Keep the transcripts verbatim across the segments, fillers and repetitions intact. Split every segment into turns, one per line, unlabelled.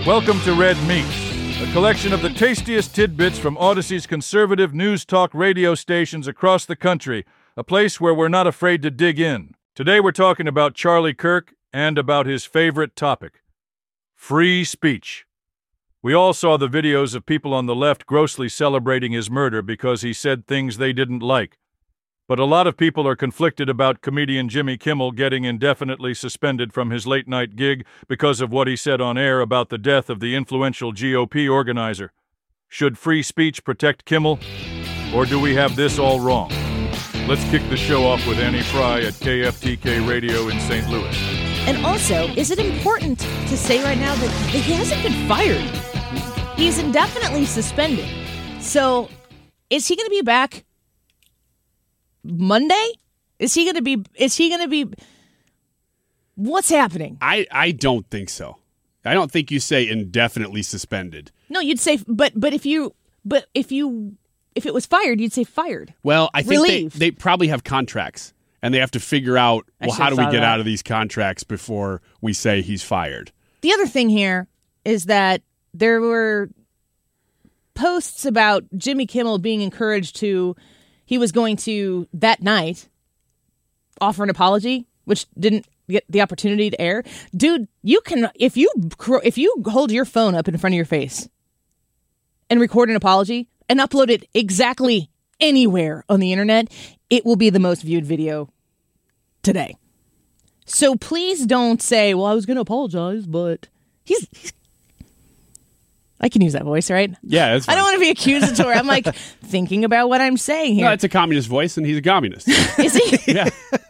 Welcome to Red Meat, a collection of the tastiest tidbits from Odyssey's conservative news talk radio stations across the country, a place where we're not afraid to dig in. Today we're talking about Charlie Kirk and about his favorite topic, free speech. We all saw the videos of people on the left grossly celebrating his murder because he said things they didn't like. But a lot of people are conflicted about comedian Jimmy Kimmel getting indefinitely suspended from his late-night gig because of what he said on air about the death of the influential G O P organizer. Should free speech protect Kimmel, or do we have this all wrong? Let's kick the show off with Annie Fry at K F T K Radio in Saint Louis.
And also, is it important to say right now that he hasn't been fired? He's indefinitely suspended. So, is he going to be back Monday? Is he going to be, is he going to be, what's happening?
I, I don't think so. I don't think you say indefinitely suspended.
No, you'd say, but, but if you, but if you, if it was fired, you'd say fired.
Well, I think they,
Relieved.
they probably have contracts and they have to figure out,
I
well,
should
how do
have
we
thought
get
of that.
out of these contracts before we say he's fired?
The other thing here is that there were posts about Jimmy Kimmel being encouraged to, he was going to, that night, offer an apology, which didn't get the opportunity to air. Dude, you can, if you if you hold your phone up in front of your face and record an apology and upload it exactly anywhere on the internet, it will be the most viewed video today. So please don't say, well, I was going to apologize, but he's, he's I can use that voice, right?
Yeah, that's fine.
I don't want to be accusatory. I'm like thinking about what I'm saying here.
No, it's a communist voice, and he's a communist.
Is he?
Yeah.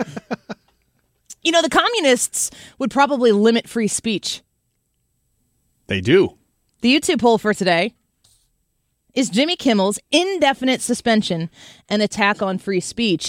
You know, the communists would probably limit free speech.
They do.
The YouTube poll for today is Jimmy Kimmel's indefinite suspension an attack on free speech.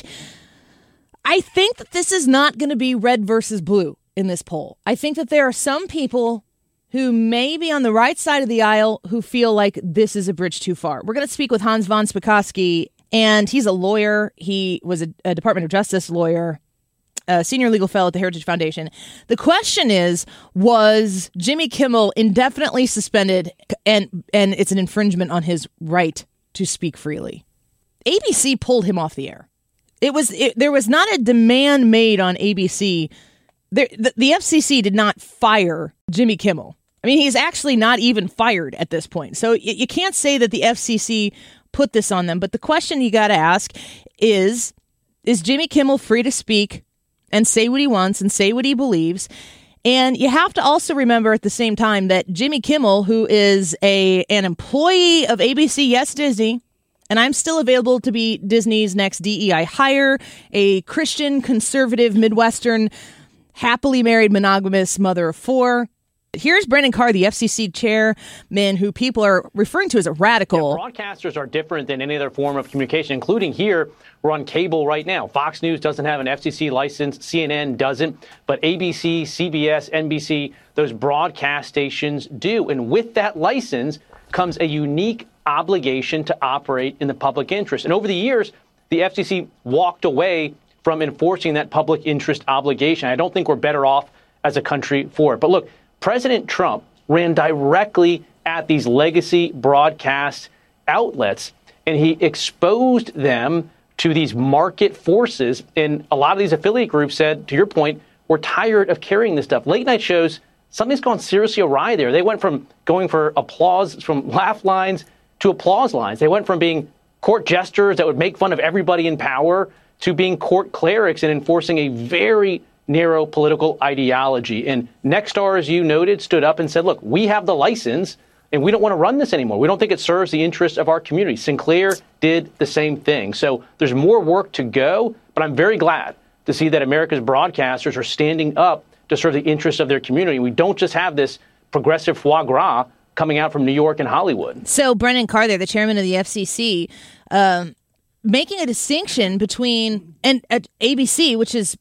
I think that this is not going to be red versus blue in this poll. I think that there are some people who may be on the right side of the aisle who feel like this is a bridge too far. We're going to speak with Hans von Spakovsky, and he's a lawyer. He was a, a Department of Justice lawyer, a senior legal fellow at the Heritage Foundation. The question is, was Jimmy Kimmel indefinitely suspended, and, and it's an infringement on his right to speak freely? A B C pulled him off the air. It was it, there was not a demand made on A B C. There, the, the F C C did not fire Jimmy Kimmel. I mean, he's actually not even fired at this point. So you, you can't say that the F C C put this on them. But the question you got to ask is, is Jimmy Kimmel free to speak and say what he wants and say what he believes? And you have to also remember at the same time that Jimmy Kimmel, who is a an employee of A B C, yes, Disney, and I'm still available to be Disney's next D E I hire, a Christian, conservative, Midwestern, happily married, monogamous mother of four. Here's Brendan Carr, the F C C chairman, who people are referring to as a radical.
Yeah, broadcasters are different than any other form of communication, including here. We're on cable right now. Fox News doesn't have an F C C license. C N N doesn't. But A B C, C B S, N B C, those broadcast stations do. And with that license comes a unique obligation to operate in the public interest. And over the years, the F C C walked away from enforcing that public interest obligation. I don't think we're better off as a country for it. But look, President Trump ran directly at these legacy broadcast outlets, and he exposed them to these market forces. And a lot of these affiliate groups said, to your point, we're tired of carrying this stuff. Late night shows, something's gone seriously awry there. They went from going for applause, from laugh lines to applause lines. They went from being court jesters that would make fun of everybody in power to being court clerics and enforcing a very narrow political ideology. And Nexstar, as you noted, stood up and said, look, we have the license and we don't want to run this anymore. We don't think it serves the interests of our community. Sinclair did the same thing. So there's more work to go, but I'm very glad to see that America's broadcasters are standing up to serve the interests of their community. We don't just have this progressive foie gras coming out from New York and Hollywood.
So Brendan Carr, there, the chairman of the F C C, um, making a distinction between and uh, A B C, which is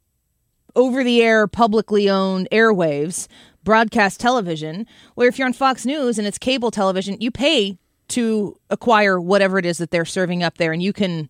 over-the-air, publicly owned airwaves, broadcast television, where if you're on Fox News and it's cable television, you pay to acquire whatever it is that they're serving up there, and you can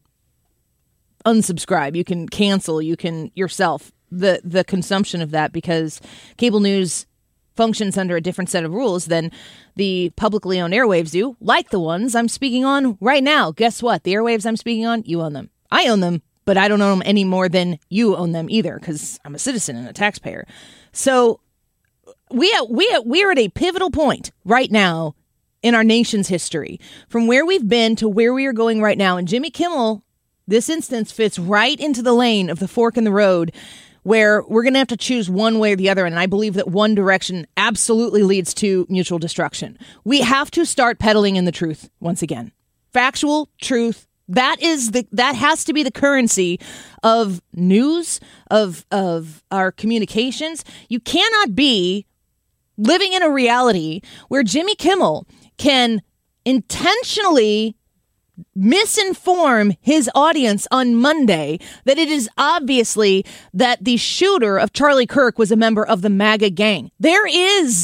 unsubscribe, you can cancel, you can yourself the the consumption of that, because cable news functions under a different set of rules than the publicly owned airwaves do, like the ones I'm speaking on right now. Guess what? The airwaves I'm speaking on, you own them. I own them, but I don't own them any more than you own them either, because I'm a citizen and a taxpayer. So we we we're at a pivotal point right now in our nation's history, from where we've been to where we are going right now. And Jimmy Kimmel, this instance, fits right into the lane of the fork in the road, where we're going to have to choose one way or the other. And I believe that one direction absolutely leads to mutual destruction. We have to start peddling in the truth once again. Factual truth. That is the that has to be the currency of news, of of our communications. You cannot be living in a reality where Jimmy Kimmel can intentionally misinform his audience on Monday that it is obviously that the shooter of Charlie Kirk was a member of the MAGA gang. There is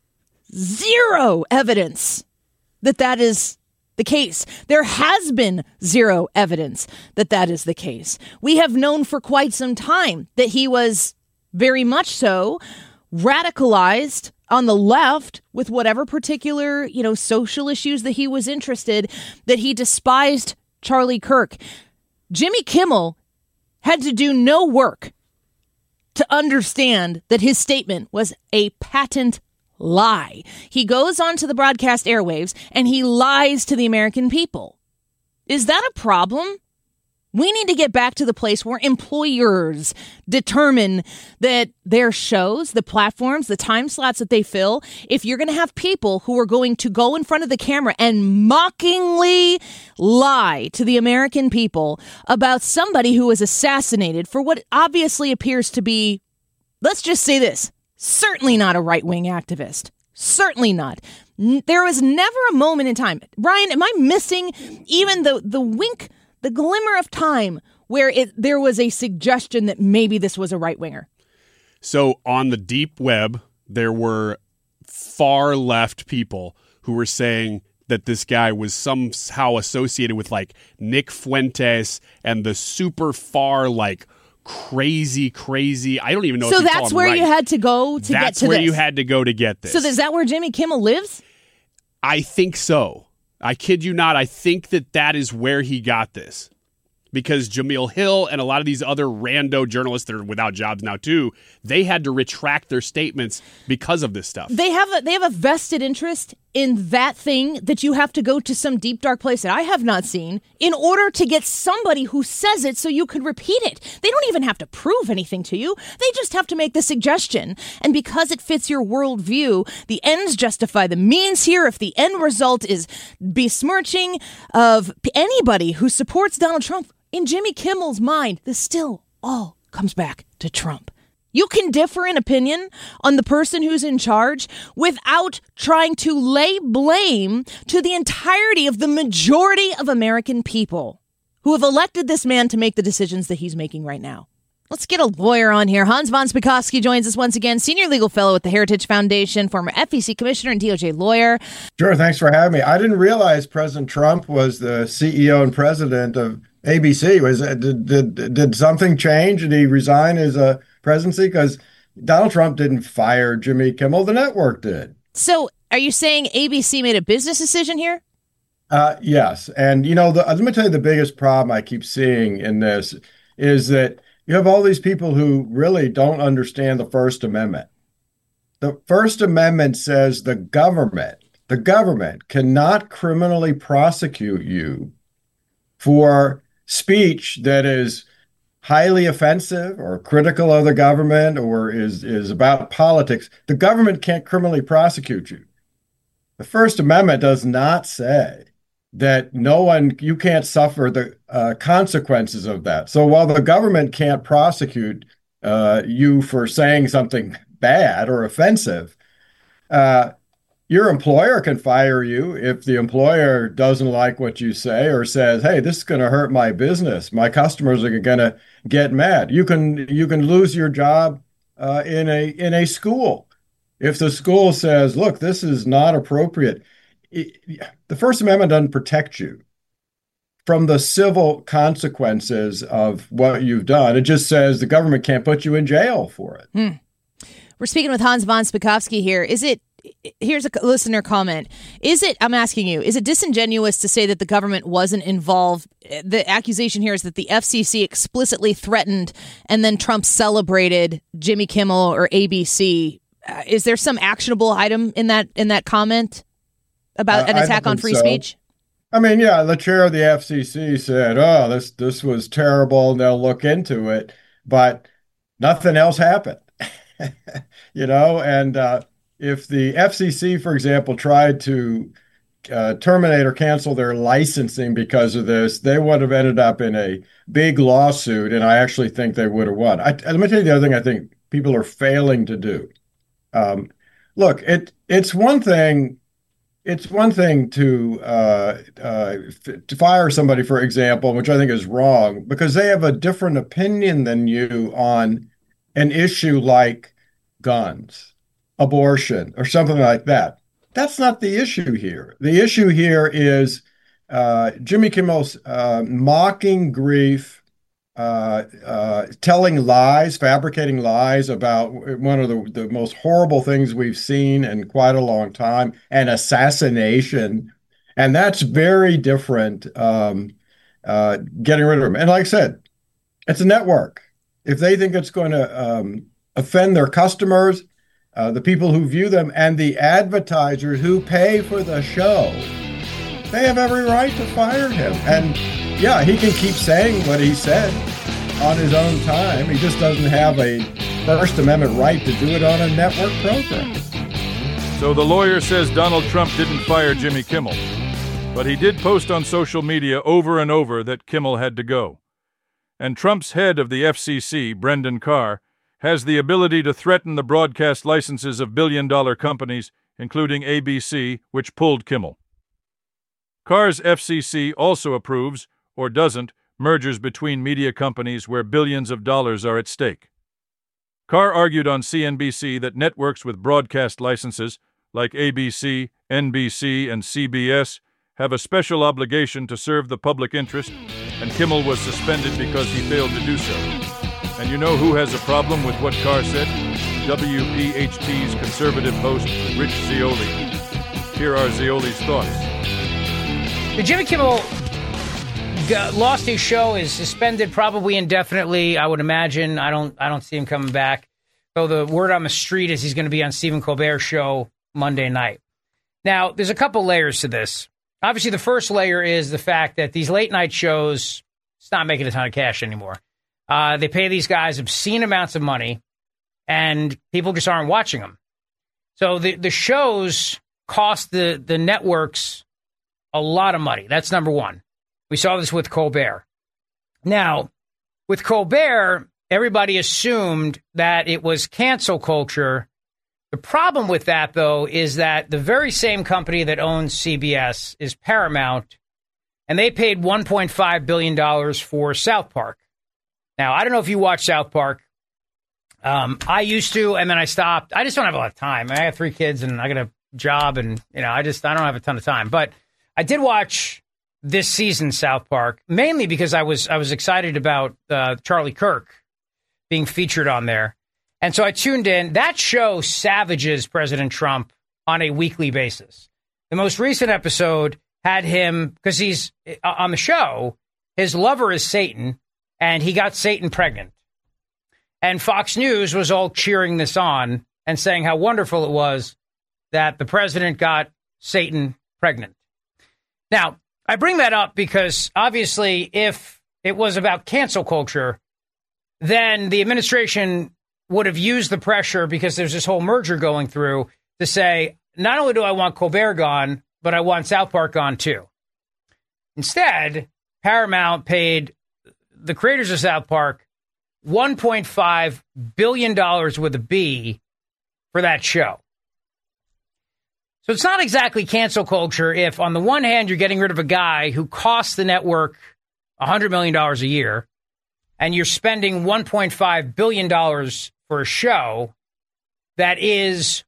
zero evidence that that is the case. There has been zero evidence that that is the case. We have known for quite some time that he was very much so radicalized on the left with whatever particular, you know, social issues that he was interested, that he despised Charlie Kirk. Jimmy Kimmel had to do no work to understand that his statement was a patent lie. He goes onto the broadcast airwaves and he lies to the American people. Is that a problem? We need to get back to the place where employers determine that their shows, the platforms, the time slots that they fill, if you're going to have people who are going to go in front of the camera and mockingly lie to the American people about somebody who was assassinated for what obviously appears to be, let's just say this, certainly not a right-wing activist. Certainly not. There was never a moment in time. Ryan, am I missing even the, the wink, the glimmer of time where it there was a suggestion that maybe this was a right-winger?
So on the deep web, there were far left people who were saying that this guy was somehow associated with like Nick Fuentes and the super far like crazy, crazy. I don't even know.
So
if you
that's
call him
where
right.
you had to go to
that's
get to
where
this.
you had to go to get this.
So is that where Jimmy Kimmel lives?
I think so. I kid you not. I think that that is where he got this. Because Jameel Hill and a lot of these other rando journalists that are without jobs now too, they had to retract their statements because of this stuff.
They have a, they have a vested interest in that thing that you have to go to some deep, dark place that I have not seen in order to get somebody who says it so you could repeat it. They don't even have to prove anything to you. They just have to make the suggestion. And because it fits your worldview, the ends justify the means here. If the end result is besmirching of anybody who supports Donald Trump, in Jimmy Kimmel's mind, this still all comes back to Trump. You can differ in opinion on the person who's in charge without trying to lay blame to the entirety of the majority of American people who have elected this man to make the decisions that he's making right now. Let's get a lawyer on here. Hans von Spakovsky joins us once again, senior legal fellow at the Heritage Foundation, former F E C commissioner and D O J lawyer.
Sure, thanks for having me. I didn't realize President Trump was the C E O and president of A B C. Was did did, did something change? Did he resign his uh, presidency? Because Donald Trump didn't fire Jimmy Kimmel. The network did.
So are you saying A B C made a business decision here?
Uh, yes. And, you know, the, let me tell you the biggest problem I keep seeing in this is that you have all these people who really don't understand the First Amendment. The First Amendment says the government, the government cannot criminally prosecute you for speech that is highly offensive or critical of the government or is, is about politics. The government can't criminally prosecute you. The First Amendment does not say that no one, you can't suffer the uh, consequences of that. So while the government can't prosecute uh, you for saying something bad or offensive, uh, your employer can fire you if the employer doesn't like what you say or says, hey, this is going to hurt my business. My customers are going to get mad. You can you can lose your job uh, in a in a school. If the school says, look, this is not appropriate. It, the First Amendment doesn't protect you from the civil consequences of what you've done. It just says the government can't put you in jail for it.
Hmm. We're speaking with Hans von Spakovsky here. Is it, here's a listener comment. Is it, I'm asking you, is it disingenuous to say that the government wasn't involved? The accusation here is that the F C C explicitly threatened and then Trump celebrated Jimmy Kimmel or A B C. Uh, is there some actionable item in that in that comment about uh, an attack on free so. speech?
I mean, yeah, the chair of the F C C said, oh, this this was terrible and they'll look into it, but nothing else happened, you know, and uh, if the F C C, for example, tried to uh, terminate or cancel their licensing because of this, they would have ended up in a big lawsuit, and I actually think they would have won. I, let me tell you the other thing I think people are failing to do. Um, look, it it's one thing. It's one thing to uh, uh, f- to fire somebody, for example, which I think is wrong, because they have a different opinion than you on an issue like guns, abortion, or something like that. That's not the issue here. The issue here is uh, Jimmy Kimmel's uh, mocking grief, uh, uh, telling lies, fabricating lies about one of the, the most horrible things we've seen in quite a long time, an assassination. And that's very different, um, uh, getting rid of him. And like I said, it's a network. If they think it's going to um, offend their customers, uh, the people who view them, and the advertisers who pay for the show, they have every right to fire him. And yeah, he can keep saying what he said on his own time. He just doesn't have a First Amendment right to do it on a network program.
So the lawyer says Donald Trump didn't fire Jimmy Kimmel, but he did post on social media over and over that Kimmel had to go. And Trump's head of the F C C, Brendan Carr, has the ability to threaten the broadcast licenses of billion-dollar companies, including A B C, which pulled Kimmel. Carr's F C C also approves, or doesn't, mergers between media companies where billions of dollars are at stake. Carr argued on C N B C that networks with broadcast licenses, like A B C, N B C, and C B S, have a special obligation to serve the public interest, and Kimmel was suspended because he failed to do so. And you know who has a problem with what Carr said? W P H T's conservative host, Rich Zeoli. Here are Zeoli's thoughts.
Jimmy Kimmel lost his show, is suspended probably indefinitely, I would imagine. I don't I don't see him coming back. So the word on the street is he's going to be on Stephen Colbert's show Monday night. Now, there's a couple layers to this. Obviously, the first layer is the fact that these late night shows, it's not making a ton of cash anymore. Uh, they pay these guys obscene amounts of money, and people just aren't watching them. So the, the shows cost the, the networks a lot of money. That's number one. We saw this with Colbert. Now, with Colbert, everybody assumed that it was cancel culture. The problem with that, though, is that the very same company that owns C B S is Paramount, and they paid one point five billion dollars for South Park. Now, I don't know if you watch South Park. Um, I used to, and then I stopped. I just don't have a lot of time. I have three kids, and I got a job, and you know, I just I don't have a ton of time. But I did watch this season South Park, mainly because I was I was excited about uh, Charlie Kirk being featured on there. And so I tuned in. That show savages President Trump on a weekly basis. The most recent episode had him, because he's uh, on the show, his lover is Satan, and he got Satan pregnant. And Fox News was all cheering this on and saying how wonderful it was that the president got Satan pregnant. Now, I bring that up because obviously if it was about cancel culture, then the administration would have used the pressure, because there's this whole merger going through, to say, not only do I want Colbert gone, but I want South Park gone too. Instead, Paramount paid the creators of South Park one point five billion dollars with a B for that show. So it's not exactly cancel culture if, on the one hand, you're getting rid of a guy who costs the network one hundred million dollars a year, and you're spending one point five billion dollars for a show that is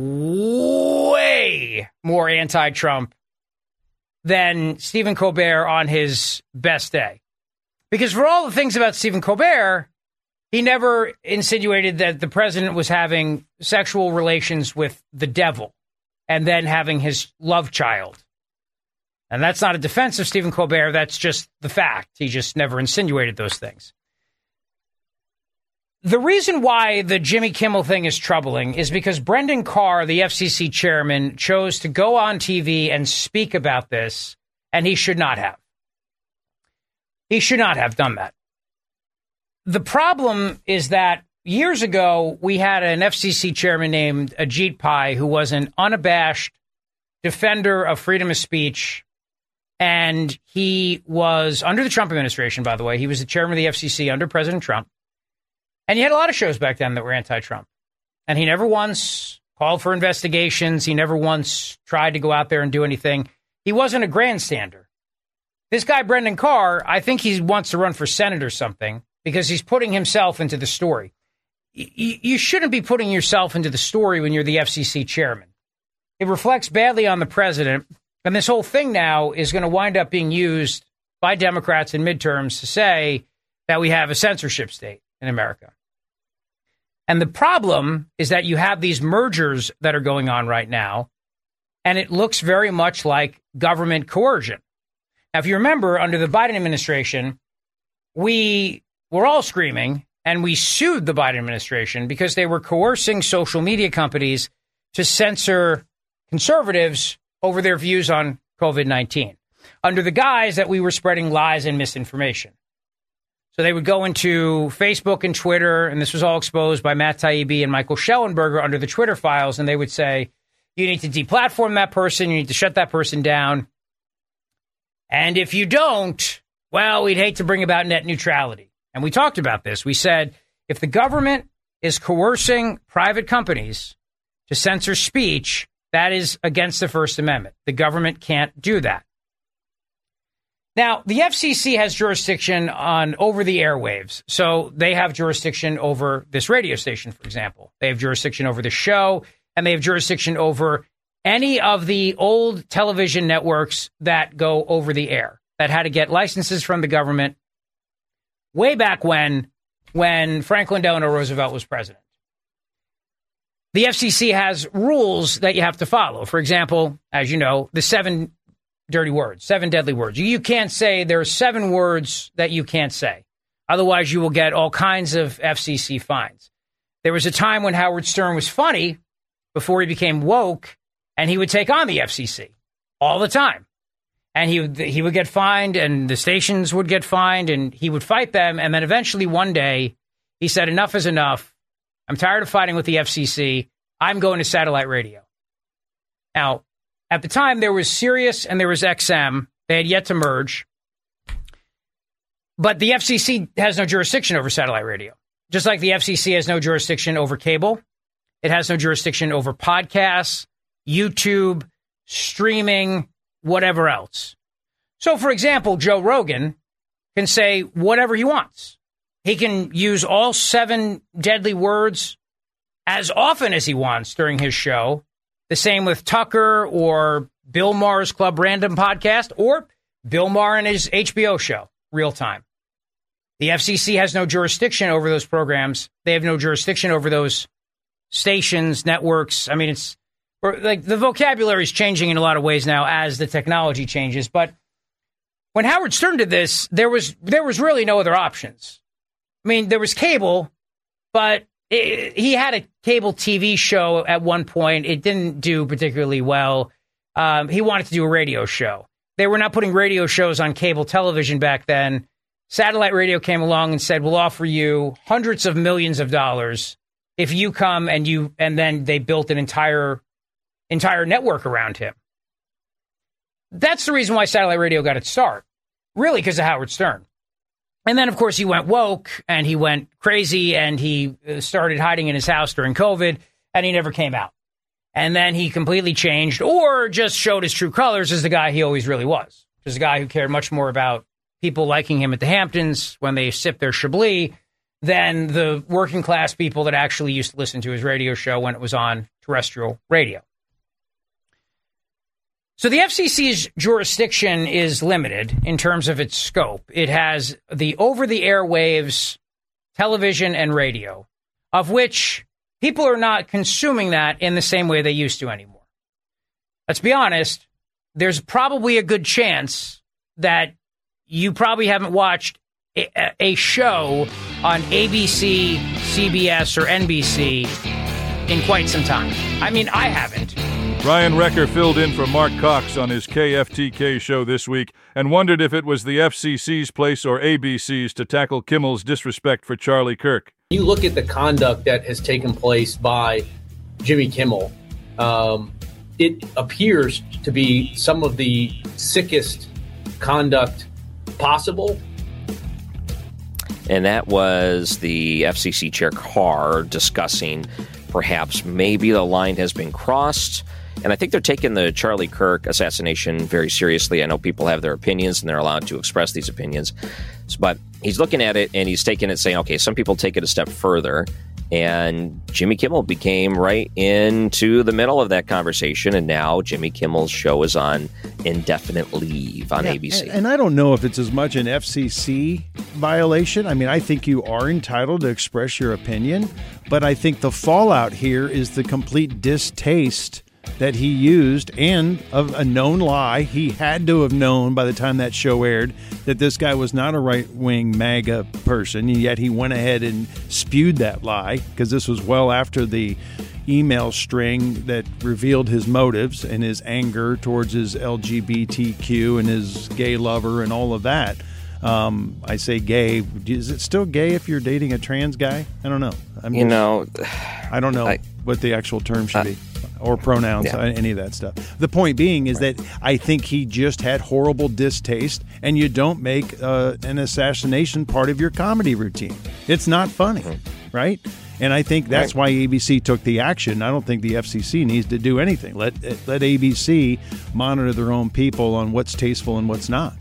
way more anti-Trump than Stephen Colbert on his best day. Because for all the things about Stephen Colbert, He never insinuated that the president was having sexual relations with the devil and then having his love child. And that's not a defense of Stephen Colbert. That's just the fact. He just never insinuated those things. The reason why the Jimmy Kimmel thing is troubling is because Brendan Carr, the F C C chairman, chose to go on T V and speak about this, and he should not have. He should not have done that. The problem is that years ago, we had an F C C chairman named Ajit Pai who was an unabashed defender of freedom of speech. And he was under the Trump administration, by the way. He was the chairman of the F C C under President Trump. And he had a lot of shows back then that were anti-Trump. And he never once called for investigations. He never once tried to go out there and do anything. He wasn't a grandstander. This guy, Brendan Carr, I think he wants to run for Senate or something because he's putting himself into the story. Y- you shouldn't be putting yourself into the story when you're the F C C chairman. It reflects badly on the president. And this whole thing now is going to wind up being used by Democrats in midterms to say that we have a censorship state in America. And the problem is that you have these mergers that are going on right now, and it looks very much like government coercion. Now, if you remember, under the Biden administration, we were all screaming, and we sued the Biden administration because they were coercing social media companies to censor conservatives over their views on COVID nineteen, under the guise that we were spreading lies and misinformation. So they would go into Facebook and Twitter, and this was all exposed by Matt Taibbi and Michael Schellenberger under the Twitter files, and they would say, you need to deplatform that person, you need to shut that person down. And if you don't, well, we'd hate to bring about net neutrality. And we talked about this. We said, if the government is coercing private companies to censor speech, that is against the First Amendment. The government can't do that. Now, the F C C has jurisdiction on over the airwaves. So they have jurisdiction over this radio station, for example. They have jurisdiction over the show, and they have jurisdiction over any of the old television networks that go over the air, that had to get licenses from the government way back when, when Franklin Delano Roosevelt was president. The F C C has rules that you have to follow. For example, as you know, the seven dirty words, seven deadly words. You can't say there are seven words that you can't say. Otherwise, you will get all kinds of F C C fines. There was a time when Howard Stern was funny before he became woke, and he would take on the F C C all the time. And he would, he would get fined, and the stations would get fined, and he would fight them. And then eventually one day he said, enough is enough. I'm tired of fighting with the F C C. I'm going to satellite radio. Now, at the time, there was Sirius and there was X M. They had yet to merge. But the F C C has no jurisdiction over satellite radio. Just like the F C C has no jurisdiction over cable. It has no jurisdiction over podcasts, YouTube, streaming, whatever else. So, for example, Joe Rogan can say whatever he wants. He can use all seven deadly words as often as he wants during his show. The same with Tucker or Bill Maher's Club Random podcast or Bill Maher and his H B O show, Real Time. The F C C has no jurisdiction over those programs. They have no jurisdiction over those stations, networks. I mean, it's like the vocabulary is changing in a lot of ways now as the technology changes. But when Howard Stern did this, there was there was really no other options. I mean, there was cable, but it, he had a cable T V show at one point. It didn't do particularly well. Um, he wanted to do a radio show. They were not putting radio shows on cable television back then. Satellite radio came along and said, we'll offer you hundreds of millions of dollars if you come, and you, and then they built an entire, entire network around him. That's the reason why satellite radio got its start, really, because of Howard Stern. And then, of course, he went woke and he went crazy and he started hiding in his house during COVID and he never came out. And then he completely changed or just showed his true colors as the guy he always really was. Just a guy who cared much more about people liking him at the Hamptons when they sipped their Chablis than the working class people that actually used to listen to his radio show when it was on terrestrial radio. So the F C C's jurisdiction is limited in terms of its scope. It has the over-the-airwaves television and radio, of which people are not consuming that in the same way they used to anymore. Let's be honest, there's probably a good chance that you probably haven't watched a, a show on A B C, C B S, or N B C in quite some time. I mean, I haven't.
Ryan Recker filled in for Mark Cox on his K F T K show this week and wondered if it was the F C C's place or A B C's to tackle Kimmel's disrespect for Charlie Kirk.
You look at the conduct that has taken place by Jimmy Kimmel, um, it appears to be some of the sickest conduct possible.
And that was the F C C Chair Carr discussing perhaps maybe the line has been crossed. And I think they're taking the Charlie Kirk assassination very seriously. I know people have their opinions and they're allowed to express these opinions. But he's looking at it and he's taking it saying, okay, some people take it a step further. And Jimmy Kimmel became right into the middle of that conversation. And now Jimmy Kimmel's show is on indefinite leave on
yeah,
A B C.
And, and I don't know if it's as much an F C C violation. I mean, I think you are entitled to express your opinion. But I think the fallout here is the complete distaste that he used and of a known lie. He had to have known by the time that show aired that this guy was not a right-wing MAGA person, and yet he went ahead and spewed that lie because this was well after the email string that revealed his motives and his anger towards his L G B T Q and his gay lover and all of that. Um, I say gay. Is it still gay if you're dating a trans guy? I don't know. I'm
you
just,
know,
I don't know
I,
what the actual term should
uh,
be. Or pronouns,
yeah.
any of that stuff. The point being is right. that I think he just had horrible distaste, and you don't make uh, an assassination part of your comedy routine. It's not funny, mm-hmm. right? And I think that's right. why A B C took the action. I don't think the F C C needs to do anything. Let let A B C monitor their own people on what's tasteful and what's not.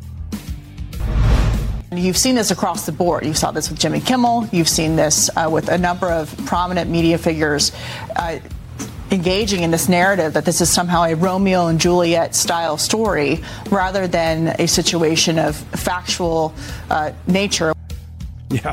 You've seen this across the board. You saw this with Jimmy Kimmel. You've seen this uh, with a number of prominent media figures uh, engaging in this narrative that this is somehow a Romeo and Juliet style story rather than a situation of factual uh, nature.
Yeah.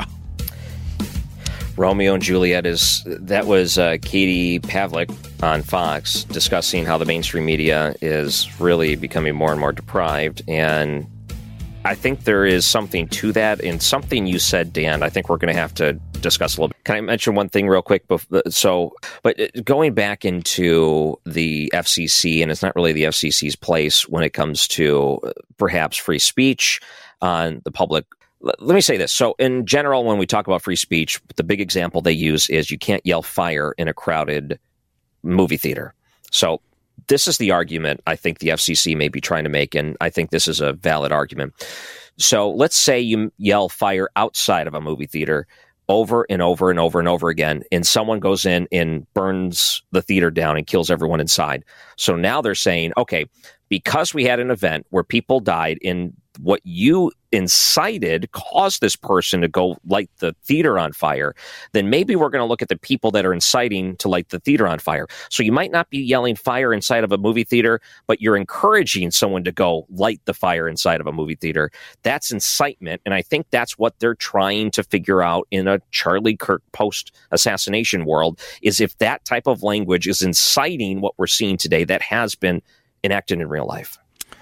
Romeo and Juliet is, that was uh, Katie Pavlik on Fox discussing how the mainstream media is really becoming more and more deprived. And I think there is something to that, and something you said, Dan, I think we're going to have to discuss a little bit. Can I mention one thing real quick? So, but going back into the F C C, and it's not really the F C C's place when it comes to perhaps free speech on the public. Let me say this. So in general, when we talk about free speech, the big example they use is you can't yell fire in a crowded movie theater. So this is the argument I think the F C C may be trying to make, and I think this is a valid argument. So let's say you yell fire outside of a movie theater over and over and over and over again, and someone goes in and burns the theater down and kills everyone inside. So now they're saying, okay, because we had an event where people died in what you incited caused this person to go light the theater on fire, then maybe we're going to look at the people that are inciting to light the theater on fire. So you might not be yelling fire inside of a movie theater, but you're encouraging someone to go light the fire inside of a movie theater. That's incitement. And I think that's what they're trying to figure out in a Charlie Kirk post-assassination world, is if that type of language is inciting what we're seeing today that has been enacted in real life.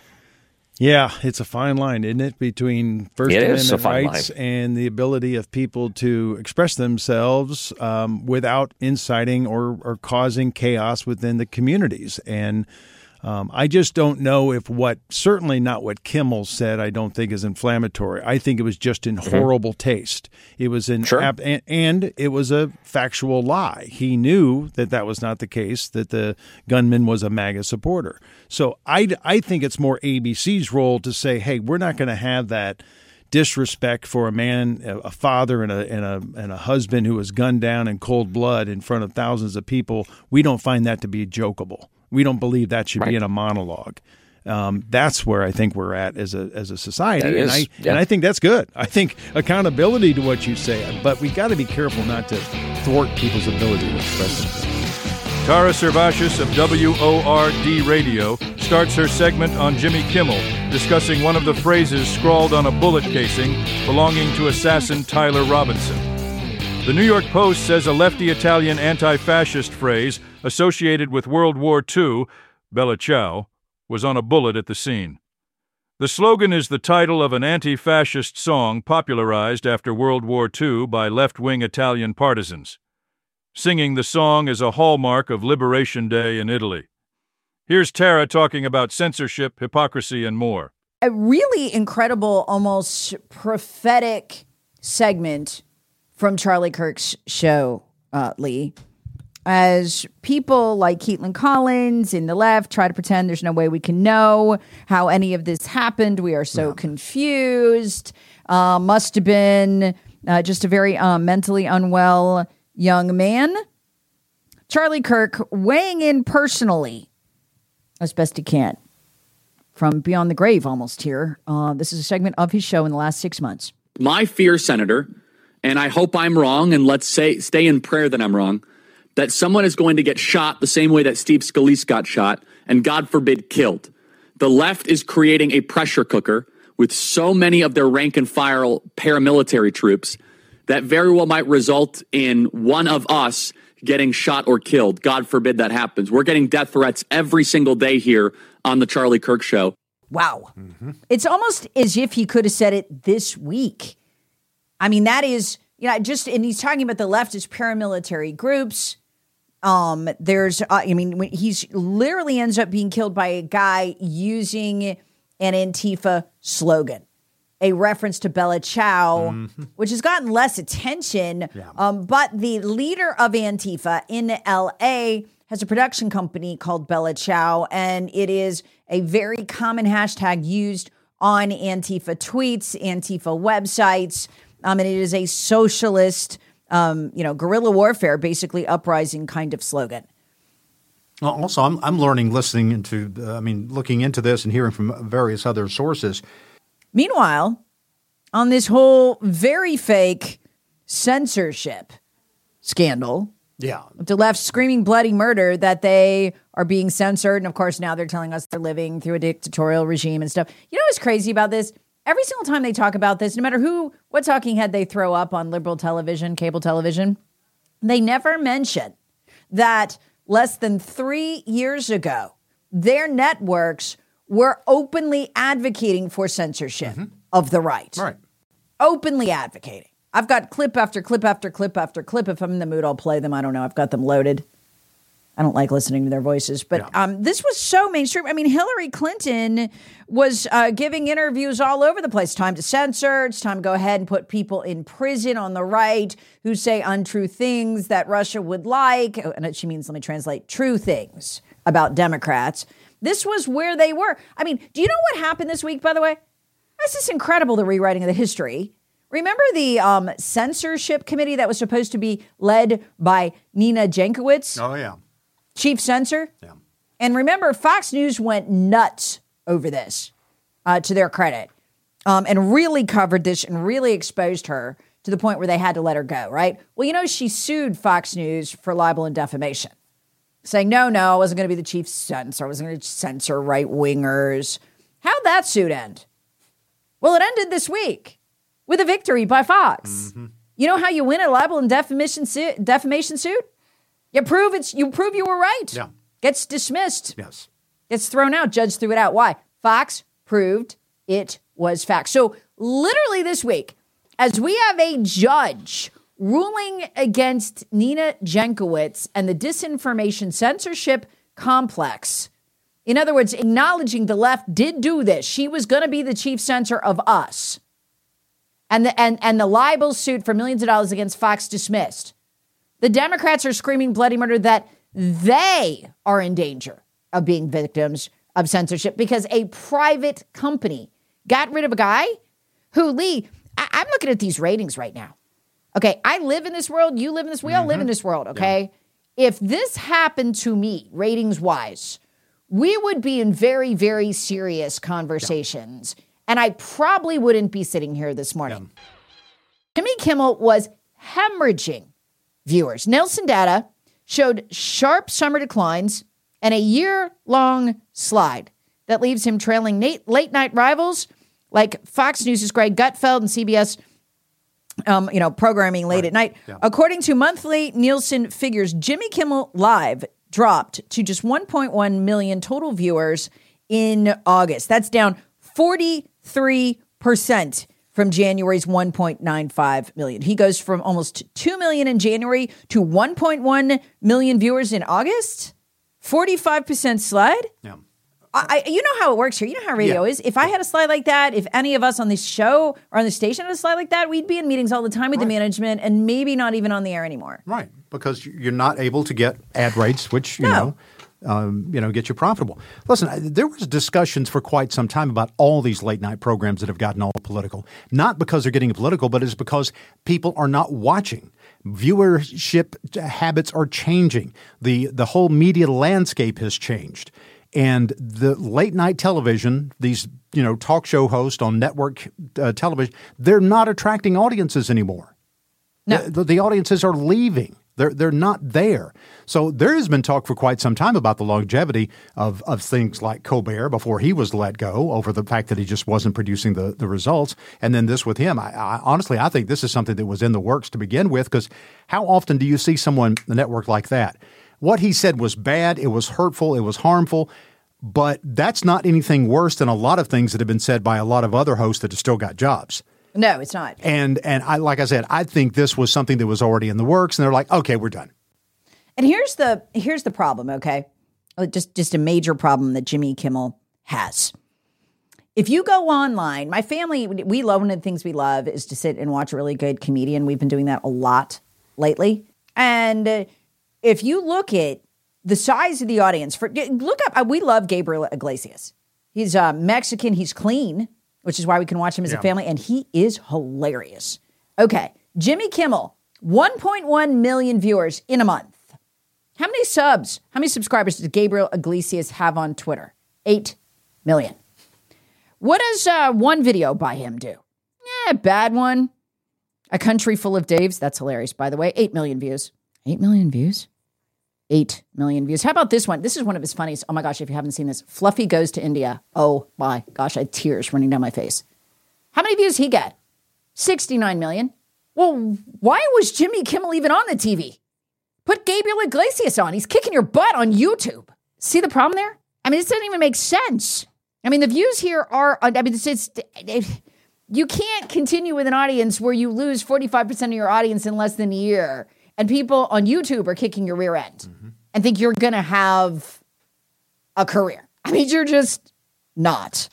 Yeah, it's a fine line, isn't it, between First
it
Amendment rights line. and the ability of people to express themselves um, without inciting or, or causing chaos within the communities. And um, I just don't know if what, certainly not what Kimmel said, I don't think is inflammatory. I think it was just in mm-hmm. horrible taste. It was in,
sure.
ap- and, and it was a factual lie. He knew that that was not the case, that the gunman was a MAGA supporter. So I, I think it's more A B C's role to say, hey, we're not going to have that disrespect for a man, a father, and a, and a and a husband who was gunned down in cold blood in front of thousands of people. We don't find that to be jokeable. We don't believe that should right. be in a monologue. Um, that's where I think we're at as a as a society,
that
and
is,
I
yeah.
and I think that's good. I think accountability to what you say, but we got to be careful not to thwart people's ability to express themselves.
Tara Servatius of W O R D Radio starts her segment on Jimmy Kimmel discussing one of the phrases scrawled on a bullet casing belonging to assassin Tyler Robinson. The New York Post says a lefty Italian anti-fascist phrase associated with World War Two, Bella Ciao, was on a bullet at the scene. The slogan is the title of an anti-fascist song popularized after World War Two by left-wing Italian partisans. Singing the song is a hallmark of Liberation Day in Italy. Here's Tara talking about censorship, hypocrisy, and more.
A really incredible, almost prophetic segment from Charlie Kirk's show, uh, Lee. As people like Caitlin Collins in the left try to pretend there's no way we can know how any of this happened. We are so yeah. confused. Uh, must have been uh, just a very uh, mentally unwell young man. Charlie Kirk weighing in personally as best he can from beyond the grave almost here. Uh, this is a segment of his show in the last six months.
My fear, Senator, and I hope I'm wrong, and let's say stay in prayer that I'm wrong, that someone is going to get shot the same way that Steve Scalise got shot, and God forbid, killed. The left is creating a pressure cooker with so many of their rank and file paramilitary troops that very well might result in one of us getting shot or killed. God forbid that happens. We're getting death threats every single day here on the Charlie Kirk Show.
Wow. Mm-hmm. It's almost as if he could have said it this week. I mean, that is, you know, just, and he's talking about the leftist paramilitary groups. Um, there's, uh, I mean, when he's literally ends up being killed by a guy using an Antifa slogan, a reference to Bella Ciao, mm-hmm. which has gotten less attention. Yeah. Um, but the leader of Antifa in L A has a production company called Bella Ciao, and it is a very common hashtag used on Antifa tweets, Antifa websites, um, and it is a socialist Um, you know, guerrilla warfare, basically uprising kind of slogan.
Well, also, I'm I'm learning, listening into, uh, I mean, looking into this and hearing from various other sources.
Meanwhile, on this whole very fake censorship scandal,
yeah,
the left screaming bloody murder that they are being censored, and of course now they're telling us they're living through a dictatorial regime and stuff. You know what's crazy about this? Every single time they talk about this, no matter who, what talking head they throw up on liberal television, cable television, they never mention that less than three years ago, their networks were openly advocating for censorship mm-hmm. of the right.
Right.
Openly advocating. I've got clip after clip after clip after clip. If I'm in the mood, I'll play them. I don't know. I've got them loaded. I don't like listening to their voices, but yeah. um, this was so mainstream. I mean, Hillary Clinton was uh, giving interviews all over the place. Time to censor. It's time to go ahead and put people in prison on the right who say untrue things that Russia would like. And she means, let me translate, true things about Democrats. This was where they were. I mean, do you know what happened this week, by the way? That's just incredible, the rewriting of the history. Remember the um, censorship committee that was supposed to be led by Nina Jankowicz?
Oh, yeah.
Chief censor.
Yeah.
And remember, Fox News went nuts over this, uh, to their credit, um, and really covered this and really exposed her to the point where they had to let her go, right? Well, you know, she sued Fox News for libel and defamation, saying, no, no, I wasn't going to be the chief censor. I wasn't going to censor right-wingers. How'd that suit end? Well, it ended this week with a victory by Fox. Mm-hmm. You know how you win a libel and defamation suit? Defamation suit? You prove it's. You prove you were right.
Yeah.
Gets dismissed.
Yes.
Gets thrown out. Judge threw it out. Why? Fox proved it was fact. So literally this week, as we have a judge ruling against Nina Jankowicz and the disinformation censorship complex, in other words, acknowledging the left did do this. She was going to be the chief censor of us. And the, and, and the libel suit for millions of dollars against Fox dismissed. The Democrats are screaming bloody murder that they are in danger of being victims of censorship because a private company got rid of a guy who, Lee, I- I'm looking at these ratings right now. Okay, I live in this world. You live in this. We mm-hmm. all live in this world, okay? Yeah. If this happened to me, ratings-wise, we would be in very, very serious conversations. Yeah. And I probably wouldn't be sitting here this morning. Yeah. Jimmy Kimmel was hemorrhaging viewers. Nielsen data showed sharp summer declines and a year-long slide That leaves him trailing Nate, late-night rivals like Fox News' Greg Gutfeld and C B S Um, you know, programming late
Right.
at night.
Yeah.
According to monthly Nielsen figures, Jimmy Kimmel Live dropped to just one point one million total viewers in August. That's down forty-three percent from January's one point nine five million. He goes from almost two million in January to one point one million viewers in August. forty-five percent slide?
Yeah.
I, you know how it works here. You know how radio
Yeah.
is. If I had a slide like that, if any of us on this show or on the station had a slide like that, we'd be in meetings all the time with the management and maybe not even on the air anymore.
Right, because you're not able to get ad rates, which, you
No.
know, um, you know, get you profitable. Listen, I- there was discussions for quite some time about all these late night programs that have gotten all political. Not because they're getting political, but it's because people are not watching. Viewership habits are changing. The the whole media landscape has changed. And the late night television, these, you know, talk show hosts on network uh, television, they're not attracting audiences anymore.
No.
The, the audiences are leaving. They're they're not there. So there has been talk for quite some time about the longevity of, of things like Colbert before he was let go over the fact that he just wasn't producing the, the results. And then this with him. I, I honestly, I think this is something that was in the works to begin with, because how often do you see someone, a network like that? What he said was bad, it was hurtful, it was harmful, but that's not anything worse than a lot of things that have been said by a lot of other hosts that have still got jobs.
No, it's not.
And and I like I said, I think this was something that was already in the works, and they're like, okay, we're done.
And here's the here's the problem, okay? Uh, Just just a major problem that Jimmy Kimmel has. If you go online, my family, we love, one of the things we love is to sit and watch a really good comedian. We've been doing that a lot lately. And uh, if you look at the size of the audience, for look up, uh, we love Gabriel Iglesias. He's uh, Mexican, he's clean, which is why we can watch him as
Yeah.
a family, and he is hilarious. Okay, Jimmy Kimmel, one point one million viewers in a month. How many subs, how many subscribers does Gabriel Iglesias have on Twitter? Eight million. What does uh, one video by him do? Eh, bad one. A Country Full of Daves. That's hilarious, by the way. Eight million views. Eight million views? Eight million views. How about this one? This is one of his funniest. Oh my gosh, if you haven't seen this. Fluffy Goes to India. Oh my gosh, I had tears running down my face. How many views he get? sixty-nine million. Well, why was Jimmy Kimmel even on the T V? Put Gabriel Iglesias on. He's kicking your butt on YouTube. See the problem there? I mean, this doesn't even make sense. I mean, the views here are, I mean, it's, it's it, you can't continue with an audience where you lose forty-five percent of your audience in less than a year. And people on YouTube are kicking your rear end mm-hmm. and think you're going to have a career. I mean, you're just not.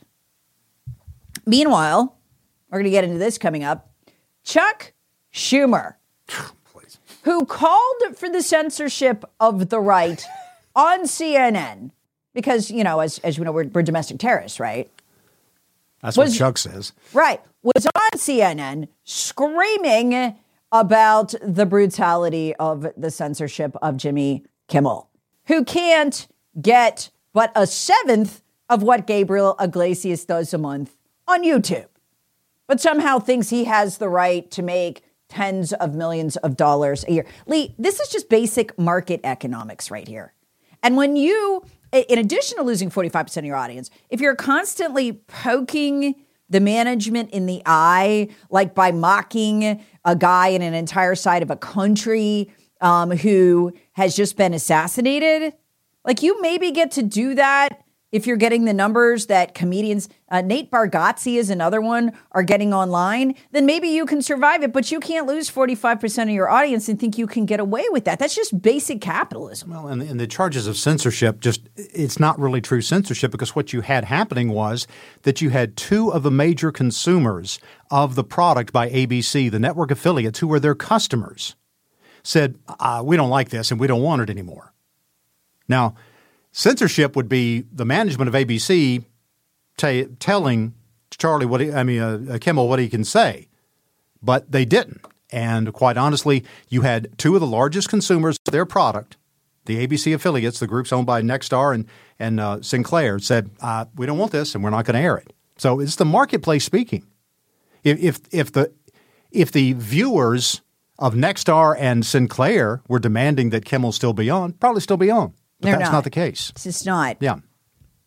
Meanwhile, we're going to get into this coming up. Chuck Schumer, who called for the censorship of the right on C N N, because, you know, as, as you know, we're, we're domestic terrorists, right?
That's
was,
what Chuck says.
Right. Was on C N N screaming about the brutality of the censorship of Jimmy Kimmel, who can't get but a seventh of what Gabriel Iglesias does a month on YouTube, but somehow thinks he has the right to make tens of millions of dollars a year. Lee, this is just basic market economics right here. And when you, in addition to losing forty-five percent of your audience, if you're constantly poking the management in the eye, like by mocking a guy in an entire side of a country um, who has just been assassinated, like you maybe get to do that if you're getting the numbers that comedians, uh, Nate Bargatze is another one, are getting online, then maybe you can survive it, but you can't lose forty-five percent of your audience and think you can get away with that. That's just basic capitalism.
Well, and, and the charges of censorship, just it's not really true censorship, because what you had happening was that you had two of the major consumers of the product by A B C, the network affiliates, who were their customers, said, uh, we don't like this and we don't want it anymore. Now, censorship would be the management of A B C t- telling Charlie what he, I mean uh, Kimmel what he can say, but they didn't. And quite honestly, you had two of the largest consumers of their product, the A B C affiliates, the groups owned by Nexstar and and uh, Sinclair, said uh, we don't want this and we're not going to air it. So it's the marketplace speaking. If if if the if the viewers of Nexstar and Sinclair were demanding that Kimmel still be on, probably still be on. But
They're
that's
not.
not the case.
It's just not.
Yeah.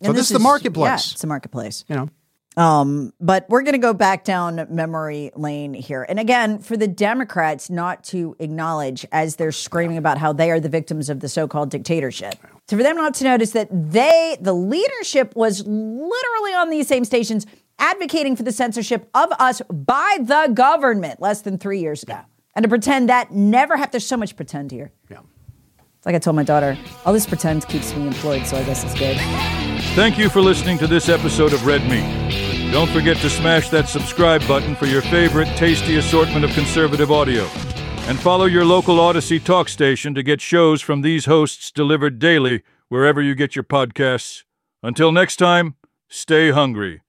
So this, this is the marketplace.
Yeah, it's a marketplace.
You know.
Um, but we're going to go back down memory lane here. And again, for the Democrats not to acknowledge as they're screaming about how they are the victims of the so-called dictatorship. So for them not to notice that they, the leadership was literally on these same stations advocating for the censorship of us by the government less than three years ago. And to pretend that never happened. There's so much pretend here.
Yeah.
It's like I told my daughter, all this pretend keeps me employed, so I guess it's good.
Thank you for listening to this episode of Red Meat. Don't forget to smash that subscribe button for your favorite tasty assortment of conservative audio. And follow your local Odyssey talk station to get shows from these hosts delivered daily wherever you get your podcasts. Until next time, stay hungry.